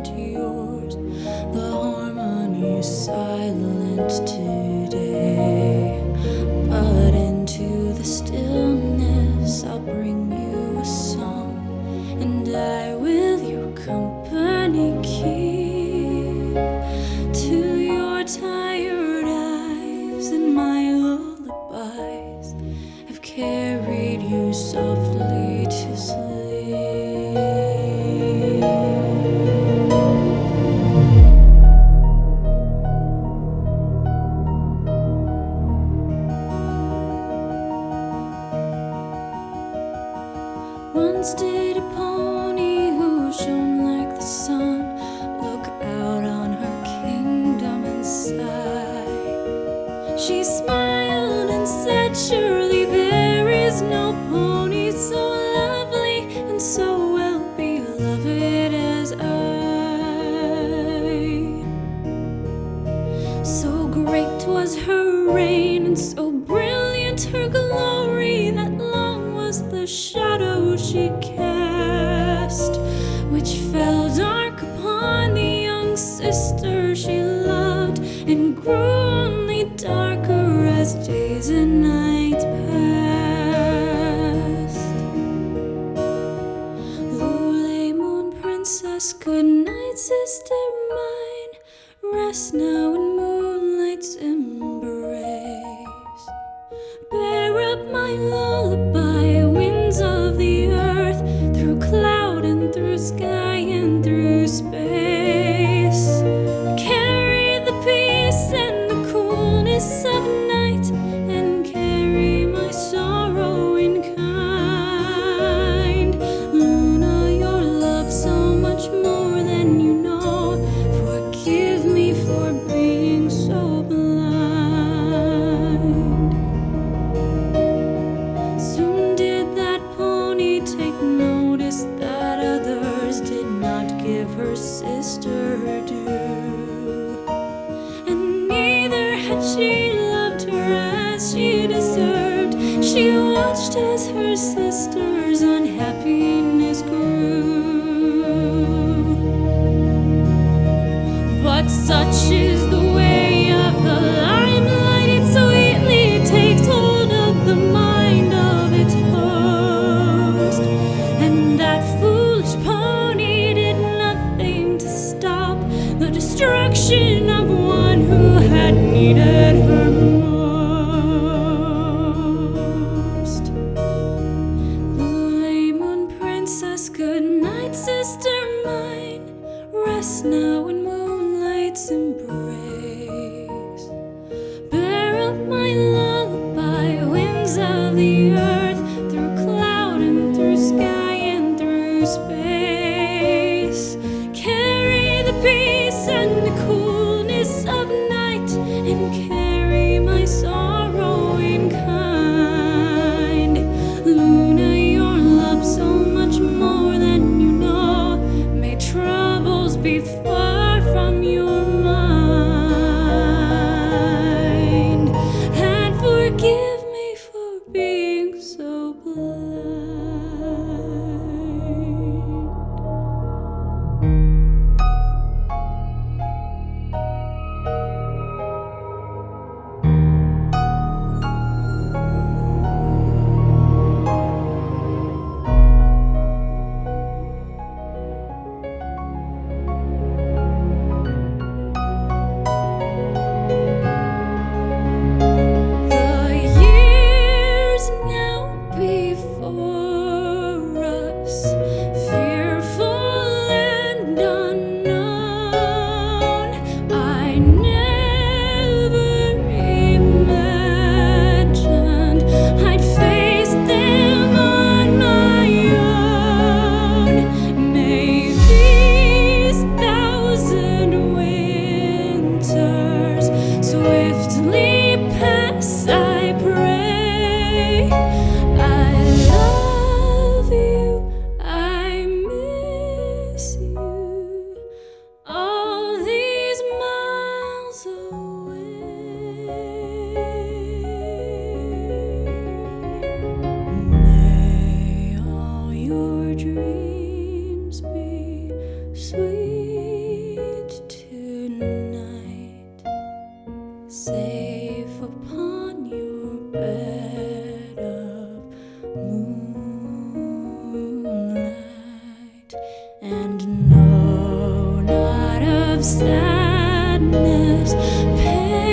into yours. The harmony is silent today, but into the stillness I'll bring you a song, and I will your company keep. To your tired eyes and my lullabies have carried you softly to sleep. Once did a pony who shone like the sun look out on her kingdom and sigh. She smiled and said, surely there is no pony so lovely and so well beloved as I. So great was her reign and so brilliant her glory that long was the shadow she cast, which fell dark upon the young sister she loved, and grew only darker as days and nights passed. Lule, moon princess, good night, sister mine. Rest now in moonlight's embrace. Bear up my lullaby, winds of the earth, through cloud and through sky and through space. Carry the peace and the coolness of night, and carry my sorrow in kind. Luna, your love so much more than you know. Forgive me for being so blind. Soon did that pony take notice that others did not give her sister her due, and neither had she loved her as she deserved. She watched as her sister's unhappiness grew. But such is the way of the limelight, it sweetly takes hold of the mind of its host. And that foolish pony did nothing to stop the destruction of one who had needed her most. Lule, moon princess, good night, sister mine. Rest now in moonlight's embrace. Bear up my lullaby, winds of the earth, through cloud and through sky and through space. Carry the peace and the coolness of night, and carry my sorrow in kind. Luna, your love so much more than you know. May troubles be far from your mind, and forgive me for being so blind. dreams be sweet. out of sadness, pain.